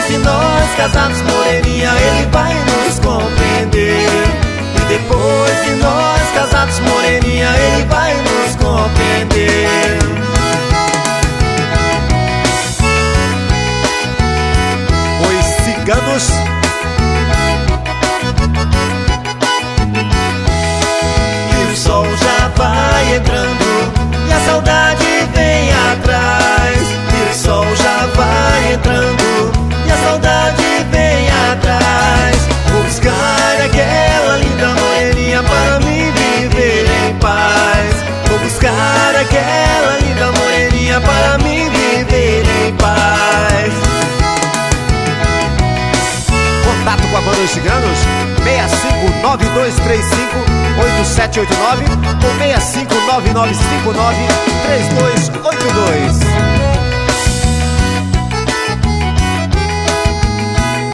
de nós casados, moreninha, ele vai nos compreender. E depois de nós casados, moreninha, ele vai nos compreender. Os ciganos. E o sol já vai entrando e a saudade vem atrás. E o sol já vai entrando e a saudade vem atrás. Vou buscar aquela linda moreninha para me viver em paz. Vou buscar aquela linda moreninha para me viver em paz. Contato com a banda Os Ciganos 6592358789 ou 6599593282.